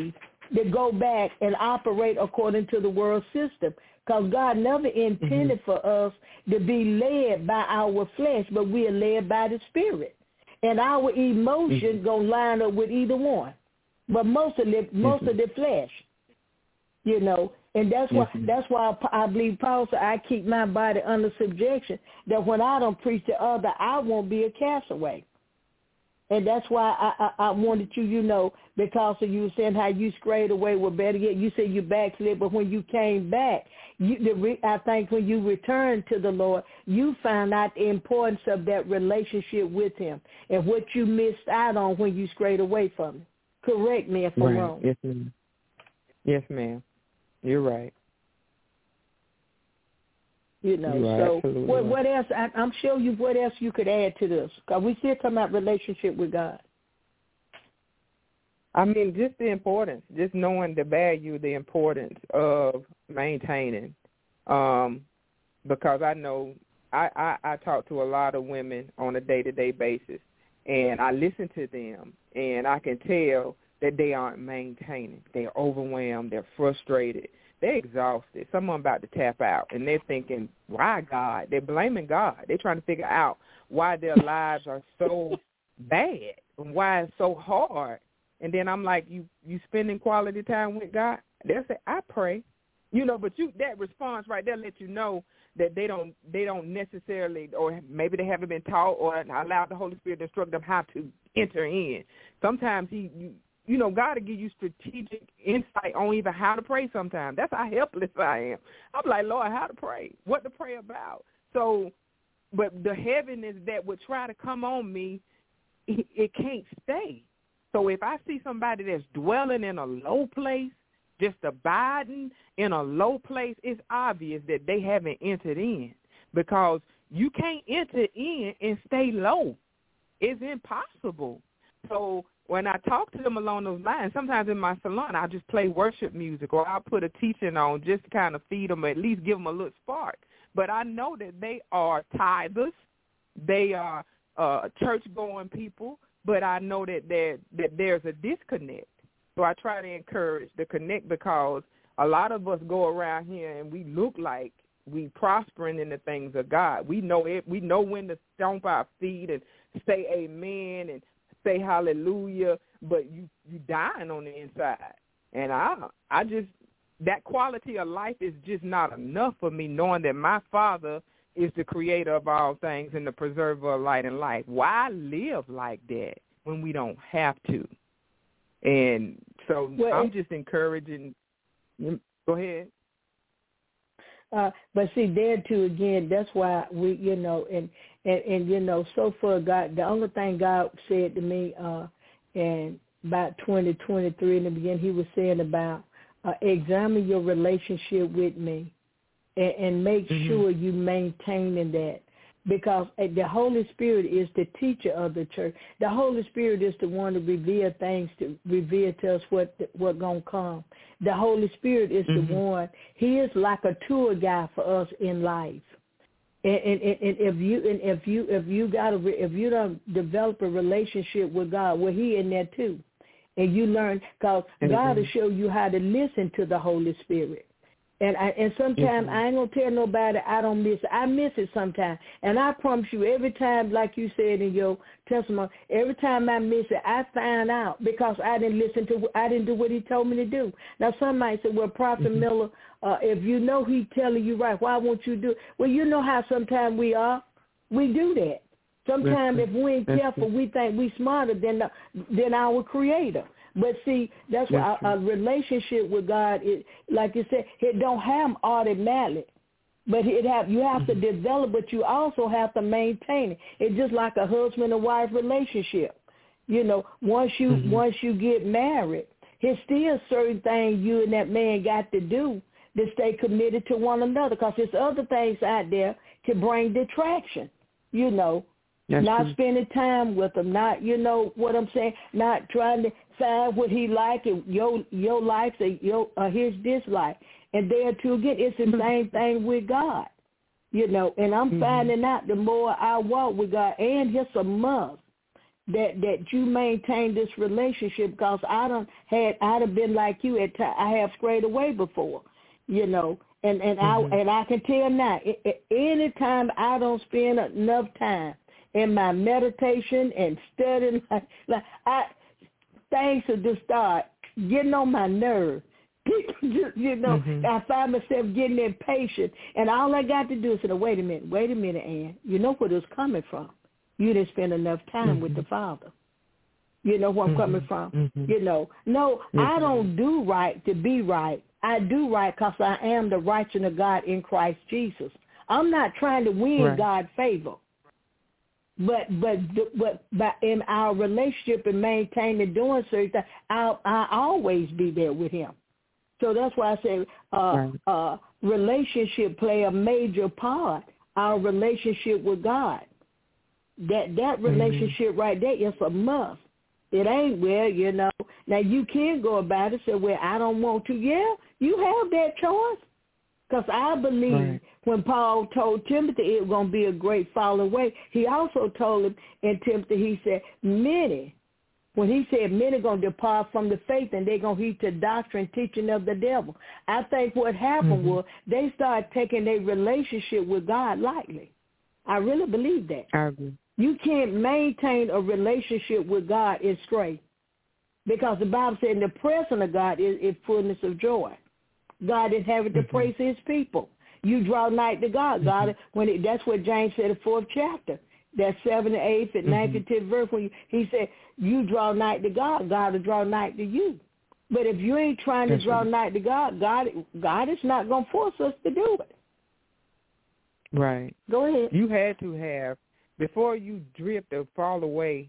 to go back and operate according to the world system, because God never intended mm-hmm. for us to be led by our flesh, but we are led by the Spirit. And our emotions mm-hmm. going to line up with either one, but most of the, most mm-hmm. of the flesh, you know. And that's why mm-hmm. that's why I believe Paul said, I keep my body under subjection, that when I don't preach to other, I won't be a castaway. And that's why I, I, I wanted you, you know, because of you saying how you strayed away. Well, better yet, you said you backslid, but when you came back, you, the re, I think when you returned to the Lord, you found out the importance of that relationship with him and what you missed out on when you strayed away from him. Correct me if I'm right. wrong. Yes, ma'am. Yes, ma'am. You're right. You know, you so what, right. what else? I, I'm sure you. What else you could add to this? Because we still talking about relationship with God. I mean, just the importance, just knowing the value, the importance of maintaining. Um, because I know I, I, I talk to a lot of women on a day-to-day basis, and I listen to them, and I can tell that they aren't maintaining. They're overwhelmed. They're frustrated. They're exhausted. Some of them about to tap out, and they're thinking, why God? They're blaming God. They're trying to figure out why their lives are so bad and why it's so hard. And then I'm like, you you spending quality time with God? They'll say, I pray. You know, but you that response right there let you know that they don't they don't necessarily, or maybe they haven't been taught or allowed the Holy Spirit to instruct them how to enter in. Sometimes he you, You know, God will give you strategic insight on even how to pray sometimes. That's how helpless I am. I'm like, Lord, how to pray, what to pray about. So, but the heaviness that would try to come on me, it, it can't stay. So if I see somebody that's dwelling in a low place, just abiding in a low place, it's obvious that they haven't entered in, because you can't enter in and stay low. It's impossible. So when I talk to them along those lines, sometimes in my salon, I'll just play worship music, or I'll put a teaching on just to kind of feed them, or at least give them a little spark. But I know that they are tithers. They are uh, church-going people, but I know that, there, that there's a disconnect. So I try to encourage the connect, because a lot of us go around here and we look like we prospering in the things of God. We know it. We know when to stomp our feet and say amen and say hallelujah, but you you dying on the inside. And I I just, that quality of life is just not enough for me, knowing that my Father is the creator of all things and the preserver of light and life. Why live like that when we don't have to? And so well, I'm just encouraging. Go ahead. Uh, but see, there too, again, that's why we, you know, and, and, and, you know, so far God, the only thing God said to me uh, in about twenty twenty-three in the beginning, he was saying about uh, examine your relationship with me and, and make mm-hmm. sure you maintaining that. Because the Holy Spirit is the teacher of the church. The Holy Spirit is the one to reveal things, to reveal to us what what gonna come. The Holy Spirit is mm-hmm. the one. He is like a tour guide for us in life. And, and, and if you and if you if you got a, if you don't develop a relationship with God, well, He in there too, and you learn, because mm-hmm. God will show you how to listen to the Holy Spirit. And I, and sometimes mm-hmm. I ain't going to tell nobody I don't miss it. I miss it sometimes. And I promise you, every time, like you said in your testimony, every time I miss it, I find out because I didn't listen to, I didn't do what he told me to do. Now, somebody said, well, Prophet mm-hmm. Miller, uh, if you know he telling you right, why won't you do it? Well, you know how sometimes we are. We do that. Sometimes if we ain't careful, we think we smarter than the, than our Creator. But see, that's why a, a relationship with God is, like you said, it don't have automatic, but it have you have mm-hmm. to develop, but you also have to maintain it. It's just like a husband and wife relationship. You know, once you mm-hmm. once you get married, there's still certain things you and that man got to do to stay committed to one another, because there's other things out there to bring detraction. You know. That's not true. Spending time with him, not, you know what I'm saying, not trying to find what he like and your your life or your uh, his dislike. And there too again, it's the same thing with God, you know. And I'm mm-hmm. finding out the more I walk with God, and it's a must that that you maintain this relationship, because I don't had I'd have been like you at time. I have strayed away before, you know, and and mm-hmm. I and I can tell now, it, it, anytime I don't spend enough time in my meditation and studying, like, like I things will just start getting on my nerves. You know, mm-hmm. I find myself getting impatient, and all I got to do is say, "Wait a minute, wait a minute, Ann. You know where it's coming from. You didn't spend enough time mm-hmm. with the Father. You know where I'm mm-hmm. coming from. Mm-hmm. You know, no, mm-hmm. I don't do right to be right. I do right because I am the righteousness of God in Christ Jesus. I'm not trying to win right. God's favor, but but but but in our relationship and maintaining doing certain things, I'll I always be there with Him." So that's why I say uh, right. uh, relationship play a major part. Our relationship with God. That that relationship mm-hmm. right there is a must. It ain't, well, you know. Now, you can go about it, say, well, I don't want to. Yeah, you have that choice. Because I believe right. when Paul told Timothy it was going to be a great falling away, he also told him in Timothy, he said, many, when he said many going to depart from the faith and they're going to heed to doctrine teaching of the devil. I think what happened mm-hmm. was they started taking their relationship with God lightly. I really believe that. I agree. You can't maintain a relationship with God is straight, because the Bible said in the presence of God is, is fullness of joy. God inhabits mm-hmm. the praise of His people. You draw nigh to God. Mm-hmm. God, when it, that's what James said in the fourth chapter. That's seventh, eighth, and ninth, and tenth verse. When you, he said, "You draw nigh to God, God will draw nigh to you." But if you ain't trying to that's draw right. nigh to God, God, God is not going to force us to do it. Right. Go ahead. You had to have. Before you drift or fall away,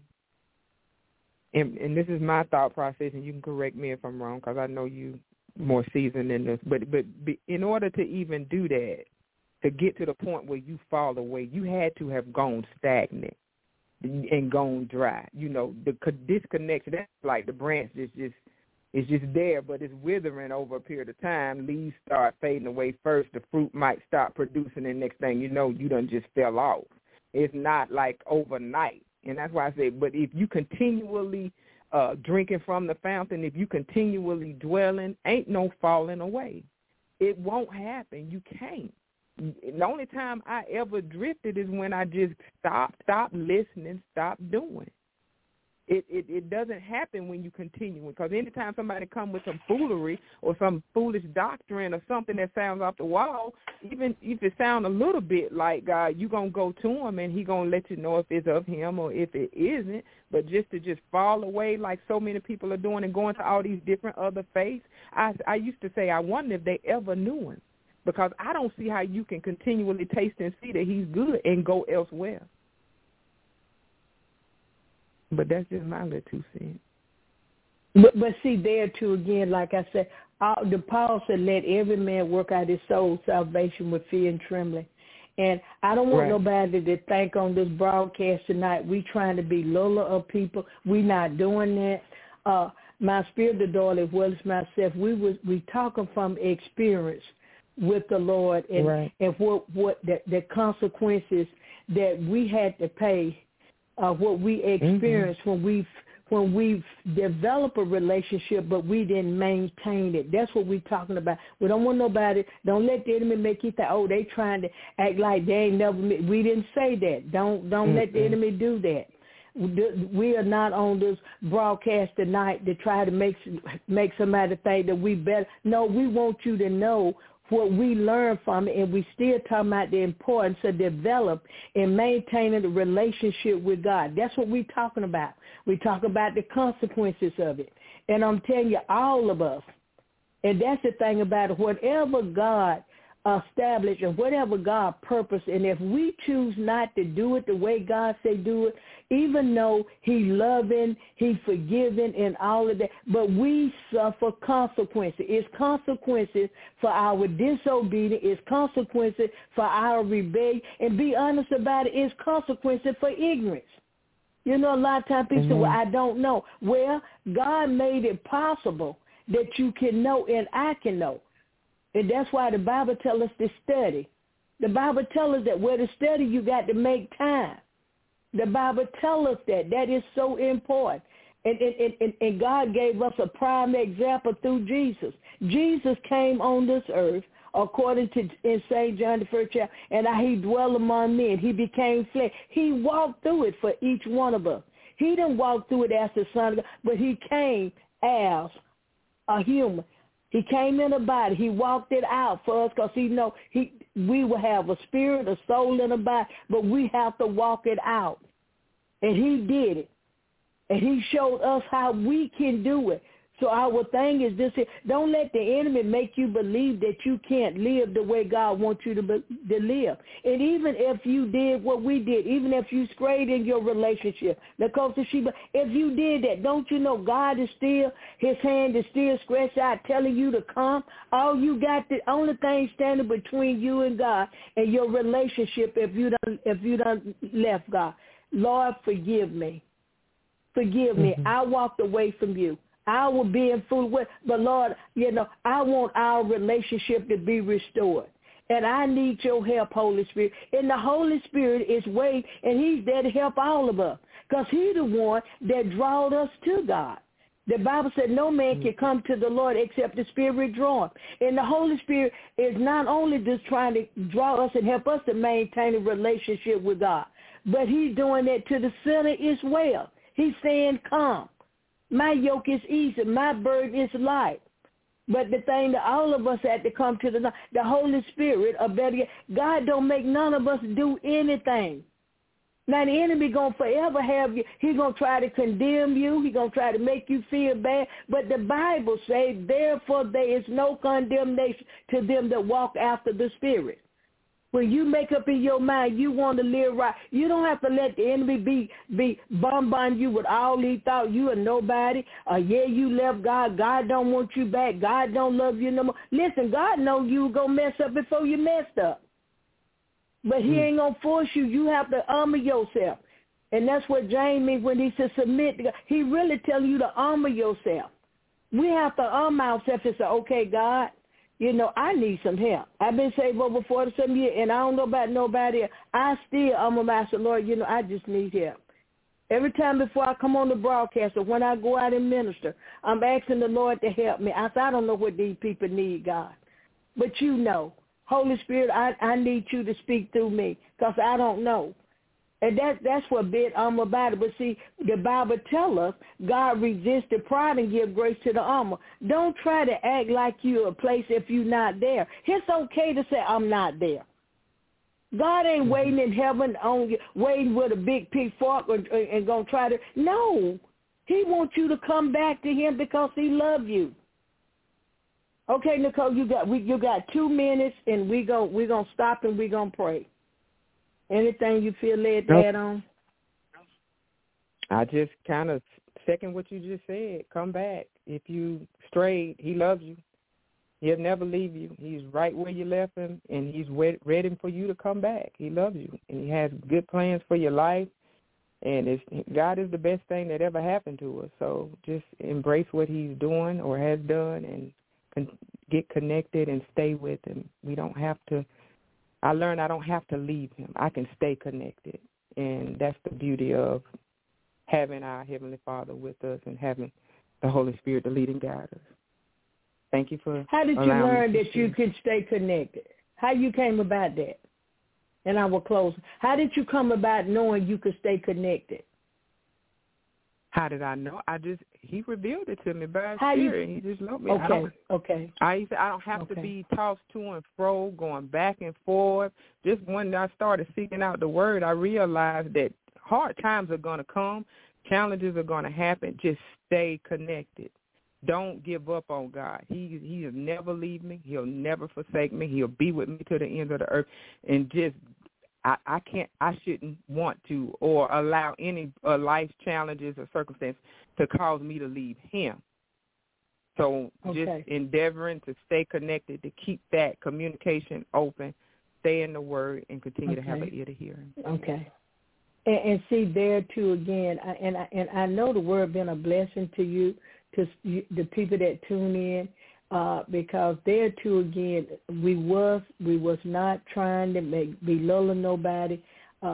and, and this is my thought process, and you can correct me if I'm wrong, because I know you more seasoned in this, but but be, in order to even do that, to get to the point where you fall away, you had to have gone stagnant and gone dry. You know, the disconnection, that's like the branch is just it's just there, but it's withering over a period of time. Leaves start fading away first. The fruit might stop producing, and next thing you know, you done just fell off. It's not like overnight. And that's why I say, but if you continually uh, drinking from the fountain, if you continually dwelling, ain't no falling away. It won't happen. You can't. The only time I ever drifted is when I just stopped, stopped listening, stopped doing. It, it it doesn't happen when you continue, because anytime somebody comes with some foolery or some foolish doctrine or something that sounds off the wall, even if it sounds a little bit like God, you're going to go to him and he's going to let you know if it's of him or if it isn't. But just to just fall away like so many people are doing and going to all these different other faiths, I, I used to say I wonder if they ever knew him, because I don't see how you can continually taste and see that he's good and go elsewhere. But that's just my little two cents. But, but see, there too, again, like I said, all, the Paul said, let every man work out his soul's salvation with fear and trembling. And I don't want right. nobody to think on this broadcast tonight, we trying to be Lola of people. We not doing that. Uh, my spiritual daughter, as well as myself, we was we talking from experience with the Lord and, right. and what, what the, the consequences that we had to pay. Uh, what we experienced mm-hmm. when we when we develop a relationship, but we didn't maintain it. That's what we're talking about. We don't want nobody. Don't let the enemy make you think, oh, they trying to act like they ain't never. We didn't say that. Don't don't mm-hmm. let the enemy do that. We are not on this broadcast tonight to try to make make somebody think that we better. No, we want you to know what we learned from it, and we still talking about the importance of develop and maintaining the relationship with God. That's what we're talking about. We talk about the consequences of it. And I'm telling you, all of us, and that's the thing about it, whatever God established and whatever God purposed, and if we choose not to do it the way God say do it, even though he loving, he forgiving and all of that, but we suffer consequences. It's consequences for our disobedience. It's consequences for our rebellion. And be honest about it, it's consequences for ignorance. You know, a lot of times people mm-hmm. say, well, I don't know. Well, God made it possible that you can know and I can know. And that's why the Bible tells us to study. The Bible tells us that where to study, you got to make time. The Bible tells us that. That is so important. And, and, and, and God gave us a prime example through Jesus. Jesus came on this earth, according to in Saint John the first chapter, and he dwelt among men. He became flesh. He walked through it for each one of us. He didn't walk through it as the Son of God, but he came as a human. He came in a body. He walked it out for us because he know he we will have a spirit, a soul, and a body, but we have to walk it out. And he did it. And he showed us how we can do it. So our thing is this here. Don't let the enemy make you believe that you can't live the way God wants you to, be, to live. And even if you did what we did, even if you strayed in your relationship, Nicole Sheba, if you did that, don't you know God is still, his hand is still stretched out telling you to come? All you got, the only thing standing between you and God and your relationship if you done, if you done left God. Lord, forgive me. Forgive me. Mm-hmm. I walked away from you. I will be in full way. But, Lord, you know, I want our relationship to be restored. And I need your help, Holy Spirit. And the Holy Spirit is waiting, and he's there to help all of us because he's the one that drawed us to God. The Bible said no man can come to the Lord except the Spirit draw him. And the Holy Spirit is not only just trying to draw us and help us to maintain a relationship with God, but he's doing that to the sinner as well. He's saying, come. My yoke is easy. My burden is light. But the thing that all of us had to come to the the Holy Spirit, or better yet, God don't make none of us do anything. Now the enemy gonna forever have you. He's gonna try to condemn you. He's gonna try to make you feel bad. But the Bible says, therefore there is no condemnation to them that walk after the Spirit. When you make up in your mind you want to live right, you don't have to let the enemy be be bombarding you with all these thoughts. You are nobody. Or yeah, you left God. God don't want you back. God don't love you no more. Listen, God knows you were going to mess up before you messed up. But he ain't going to force you. You have to armor yourself. And that's what James means when he says submit to God. He really telling you to armor yourself. We have to armor ourselves and say, okay, God, you know, I need some help. I've been saved over forty-seven years, and I don't know about nobody else. I still, I'm a master, Lord, you know, I just need help. Every time before I come on the broadcast or when I go out and minister, I'm asking the Lord to help me. I say, I don't know what these people need, God. But you know. Holy Spirit, I, I need you to speak through me because I don't know. And that, that's what bit I'm about it. But see, the Bible tells us God resists the pride and give grace to the humble. Don't try to act like you're a place if you're not there. It's okay to say, I'm not there. God ain't waiting in heaven on you, waiting with a big pitchfork and, and going to try to. No. He wants you to come back to him because he loves you. Okay, Nicole, you got we you got two minutes, and we go we're gonna stop and we're gonna pray. Anything you feel led to nope. add on? I just kind of second what you just said. Come back. If you strayed, he loves you. He'll never leave you. He's right where you left him, and he's ready for you to come back. He loves you, and he has good plans for your life. And it's, God is the best thing that ever happened to us. So just embrace what he's doing or has done, and con- get connected and stay with him. We don't have to. I learned I don't have to leave him. I can stay connected, and that's the beauty of having our Heavenly Father with us and having the Holy Spirit to lead and guide us. Thank you for How did you learn that you could stay connected? How you came about that? And I will close. How did you come about knowing you could stay connected? How did I know? I just, he revealed it to me by his How Spirit. You, he just loved me. Okay, I don't, okay. I used to, I don't have okay. to be tossed to and fro, going back and forth. Just when I started seeking out the Word, I realized that hard times are going to come. Challenges are going to happen. Just stay connected. Don't give up on God. He He'll never leave me. He'll never forsake me. He'll be with me to the ends of the earth. And just I, I can't, I shouldn't want to or allow any uh, life challenges or circumstances to cause me to leave him. So okay. just endeavoring to stay connected, to keep that communication open, stay in the Word, and continue okay. to have an ear to hear him. Okay. And, and see, there too again, I, and, I, and I know the Word been a blessing to you, to the people that tune in. Uh, because there too again, we was we was not trying to make belittle nobody. Uh,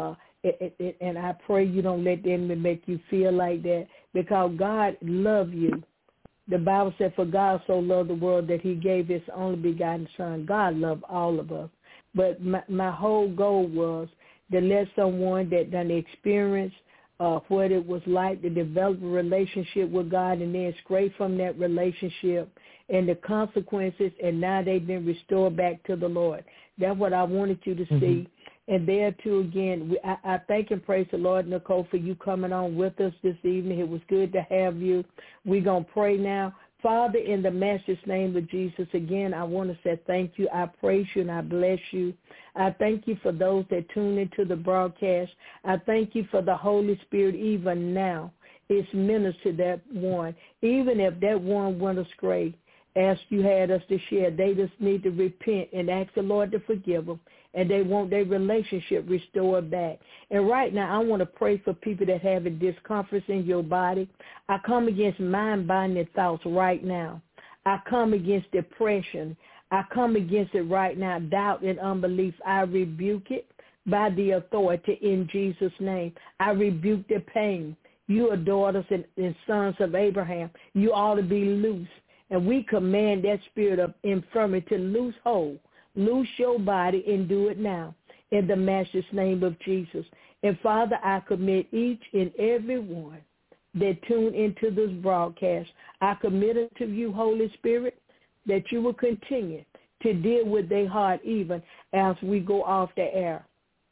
It, it, it, and I pray you don't let the enemy make you feel like that, because God loves you. The Bible said, for God so loved the world that he gave his only begotten son. God loved all of us. But my, my whole goal was to let someone that done experience uh, what it was like to develop a relationship with God and then stray from that relationship and the consequences, and now they've been restored back to the Lord. That's what I wanted you to mm-hmm. see. And there, too, again, we, I, I thank and praise the Lord, Nicole, for you coming on with us this evening. It was good to have you. We're going to pray now. Father, in the Master's name of Jesus, again, I want to say thank you. I praise you and I bless you. I thank you for those that tune into the broadcast. I thank you for the Holy Spirit even now. It's ministered to that one. Even if that one went astray, as you had us to share, they just need to repent and ask the Lord to forgive them, and they want their relationship restored back. And right now, I want to pray for people that have a discomfort in your body. I come against mind-binding thoughts right now. I come against depression. I come against it right now, doubt and unbelief. I rebuke it by the authority in Jesus' name. I rebuke the pain. You are daughters and, and sons of Abraham. You ought to be loose. And we command that spirit of infirmity to loose hold. Loose your body and do it now in the Master's name of Jesus. And, Father, I commit each and every one that tune into this broadcast. I commit it to you, Holy Spirit, that you will continue to deal with their heart even as we go off the air.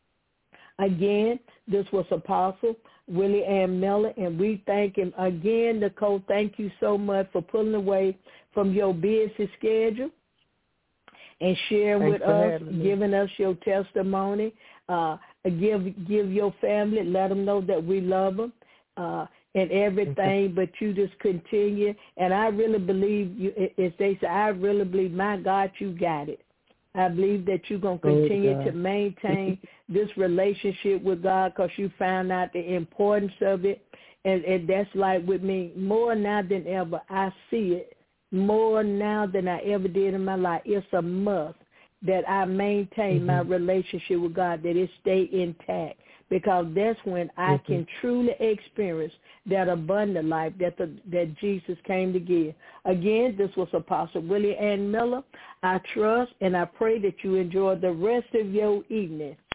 Again, this was Apostle Willie Ann Miller, and we thank him again. Nicole, thank you so much for pulling away from your busy schedule and sharing Thanks with us, giving us your testimony. Uh, give give your family, let them know that we love them uh, and everything, but you just continue. And I really believe, you, as they say, I really believe, my God, you got it. I believe that you're going to continue to maintain this relationship with God because you found out the importance of it. And, and that's like with me, more now than ever, I see it more now than I ever did in my life. It's a must that I maintain mm-hmm. my relationship with God, that it stay intact, because that's when I mm-hmm. can truly experience that abundant life that the, that Jesus came to give. Again, this was Apostle Willie Ann Miller. I trust and I pray that you enjoy the rest of your evening